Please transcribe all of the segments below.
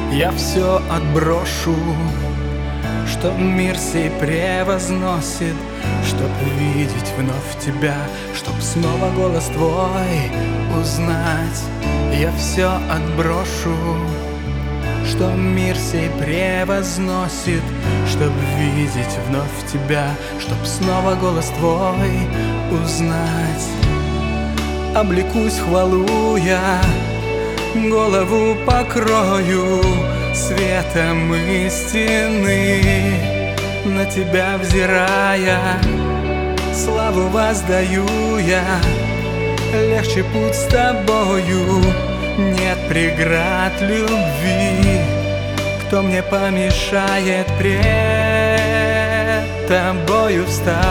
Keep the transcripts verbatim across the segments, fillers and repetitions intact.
Я все отброшу, что мир сей превозносит, чтоб видеть вновь тебя, чтоб снова голос твой узнать. Я все отброшу, что мир сей превозносит, чтоб видеть вновь тебя, чтоб снова голос твой узнать. Облекусь в хвалу я, голову покрою светом истины, на тебя взирая, славу воздаю я. Легче путь с тобою, нет преград любви. Кто мне помешает пред тобою встать?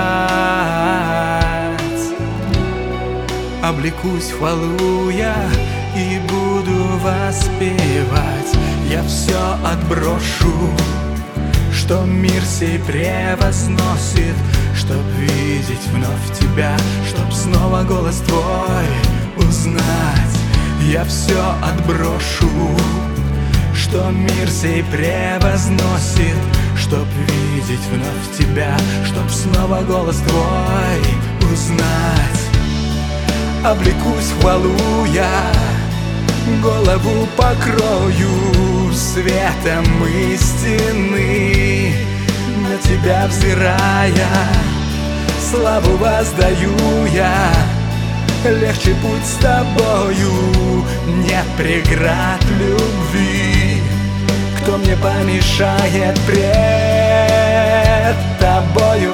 Облекусь в хвалу я и буду воспевать. Я все отброшу, что мир сей превозносит, чтоб видеть вновь тебя, чтоб снова голос твой узнать. Я все отброшу, что мир сей превозносит, чтоб видеть вновь тебя, чтоб снова голос твой узнать. Облекусь в хвалу я, голову покрою светом истины, на тебя взирая, славу воздаю я. Легче путь с тобою, нет преград любви. Кто мне помешает пред тобою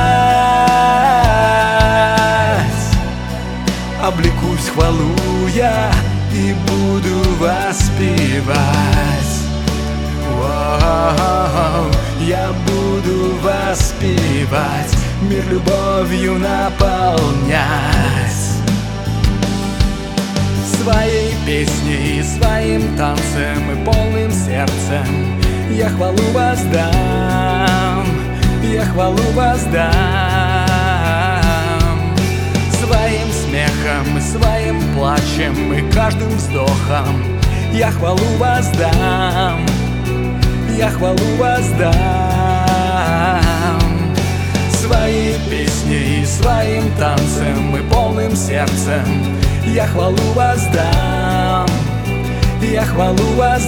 встать? Облекусь в хвалу я и буду воспевать. Воу, я буду воспевать, мир любовью наполнять. Своей песней, своим танцем и полным сердцем я хвалу воздам, я хвалу воздам. Своим смехом и своим плачем и каждым вздохом я хвалу воздам, я хвалу воздам. Своей песней, своим танцем и полным сердцем я хвалу воздам, я хвалу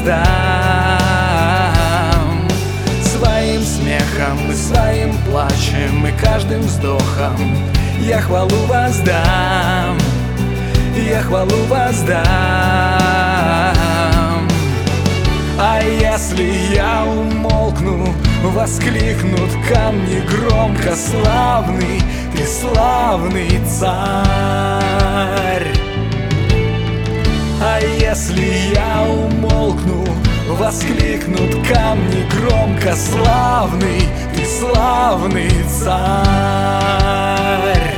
воздам. Своим смехом и своим плачем и каждым вздохом я хвалу воздам, я хвалу воздам. А если я умолкну, воскликнут камни громко: славный, ты славный царь. А если я умолкну, воскликнут камни громко: славный, ты славный царь.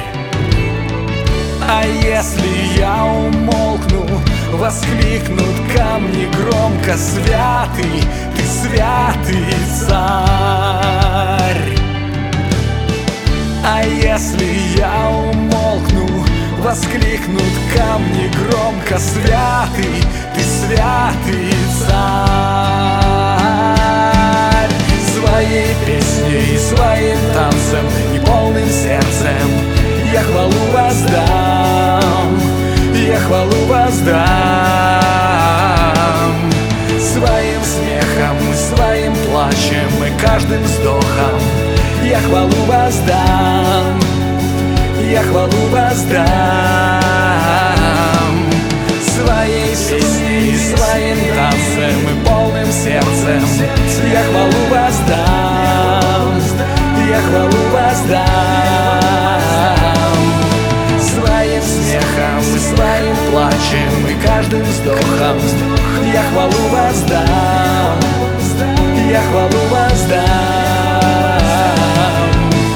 А если я умолкну, воскликнут камни громко: святый, ты святый царь. А если я умолкну, воскликнут камни громко: святый, ты святый царь. Своей песней, своим танцем и полным сердцем я хвалу воздам, я хвалу воздам. Своим смехом, своим плачем и каждым вздохом я хвалу воздам, я хвалу воздам. Своей песней, своим танцем и полным сердцем я хвалу воздам, я хвалу воздам. Своим смехом и своим плачем и каждым вздохом я хвалу воздам, я хвалу воздам.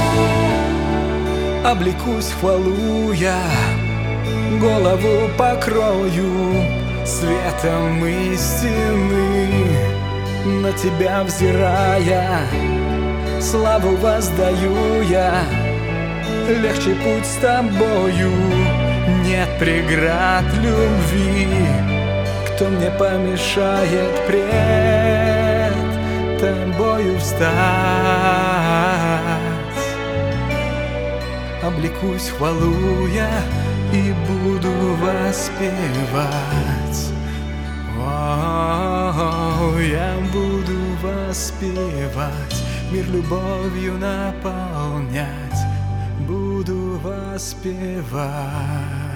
Облекусь в хвалу я, голову покрою светом истины, на тебя взирая, славу воздаю я. Легче путь с тобою, нет преград любви. кто мне помешает пред тобою встать? Облекусь в хвалу я и буду воспевать. О, я буду воспевать, мир любовью наполнять, буду воспевать.